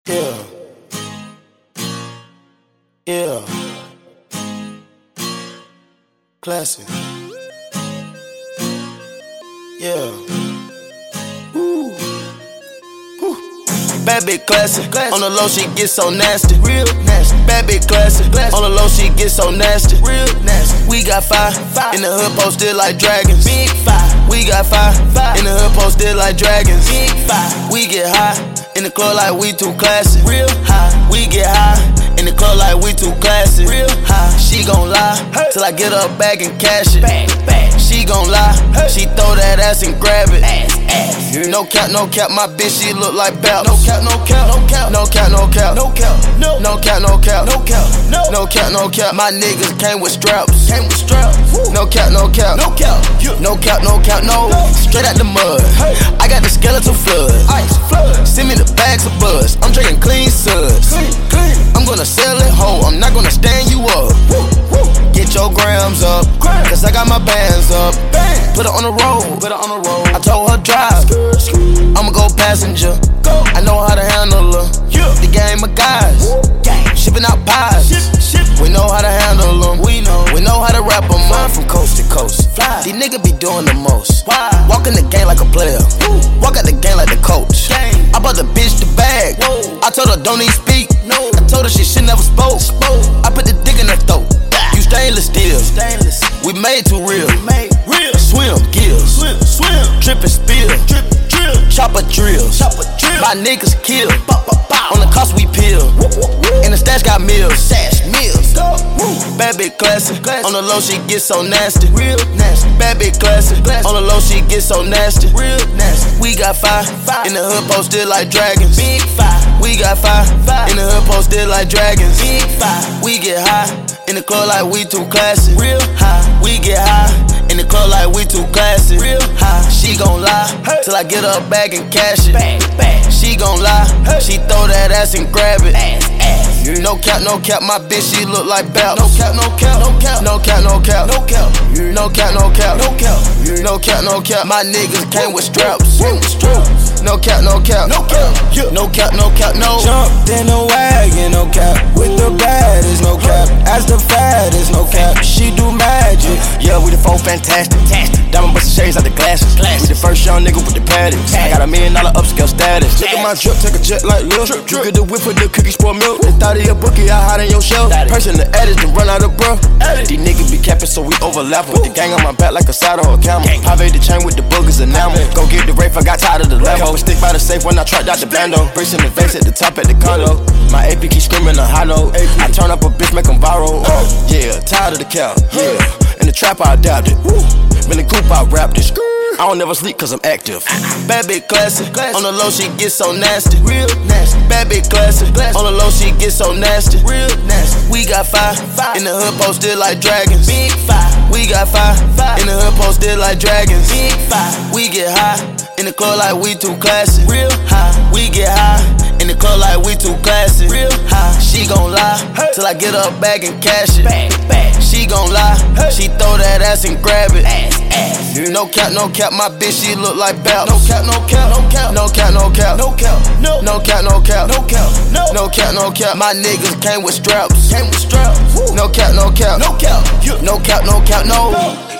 Yeah. Yeah. Classic. Yeah. Woo. Woo. Bad bitch classic. On the low, she get so nasty. Real nasty. Bad bitch classic. On the low, she get so nasty. Real nasty. We got five. In the hood posted like dragons. Big five. We got five. In the hood posted like dragons. Big five. We get high. In the club like we too classy. Real high. We get high. In the club like we too classy. Real high. She gon' lie till I get her bag and cash it. She gon' lie. She throw that ass and grab it. No cap, no cap. My bitch, she look like Belt. No cap, no cap, no cap, no cap, no cap, no cap, no cap, no cap, no cap, no cap, no cap. My niggas came with straps. No cap, no cap, no cap, no cap, no cap, no. Straight out the mud. I got the skeleton flood. Send me the bags of buzz. I'm drinking clean suds. I'm gonna sell it whole. I'm not gonna stand you up. Get your grams up, cause I got my bands up. Put her on the road. I told her drive. I'ma go passenger. I know how to handle her. The game of guys. Shipping out pies. We know how to handle them. We know how to wrap them up from coast to coast. These niggas be doing the most. Walk in the game like a player. Walk out the game like the coach. I bought the bitch the bag. I told her don't even speak. I told her she never spoke. I put the dick in her throat. You stainless steel. We made too real. Swim, gills. Drip and spill. Chopper drills. My niggas kill. On the cost we peel. And the stash got meals. Bad bitch classic. On the low she get so nasty. Bad bitch classic. On the low she get so nasty. We got five. In the hood posted like dragons. Big five. We got five. In the hood posted like dragons. Big five. We get high. In the club like we too classy. Real high. We get high. In the club like we too classy. Real high. She gon' lie till I get her bag and cash it. She gon' lie. She throw that ass and grab it. No cap, no cap. My bitch, she look like Belt. No cap, no cap, no cap, no cap, no cap, no cap, no cap, no cap, no cap, no cap, no cap. My niggas came with straps. No cap, no cap, no cap, no cap, no cap, no. Jumped in the wagon, no cap. With the bad is no cap. As the fat is no cap. She do magic. Yeah, we the four fantastic. Diamond bustin' shades out the glasses. We the first young nigga with the paddocks. I got $1 million upscale status. Look at my drip, take a jet like Lil. You get the whip with the cookie spoiled milk. They thought of your bookie, I hide in your shelf. Person the edit to run out of breath. These niggas be capping, so we overlap with the gang on my back like a saddle or a camel. Pave the chain with the boogers enamel. Go get the rape, I got tired of the level. Stick by the safe when I tried out the bando. Bricks in the face at the top at the condo. My AP keep screaming a high note. I turn up a bitch, make them viral. Yeah, tired of the cow. Yeah, in the trap I adapted. Been in coop, I rapped it. I don't never sleep cause I'm active. Bad bitch classic. On the low, she get so nasty. Real nasty. Bad bitch classic. On the low, she get so nasty. Real nasty. We got five. In the hood posted like dragons. Big five. We got five. In the hood posted like dragons. Big five. We get high. In the club like we too classy. Real high. We get high. In the club like we too classy. Real high. She gon' lie till I get her bag and cash it. She gon' lie. She throw that ass and grab it. No cap, no cap. My bitch, she look like Belt. No cap, no cap, no cap, no cap, no cap, no cap, no cap, no cap, no cap, no cap, no cap. My niggas came with straps. No cap, no cap, no cap, no cap, no cap, no.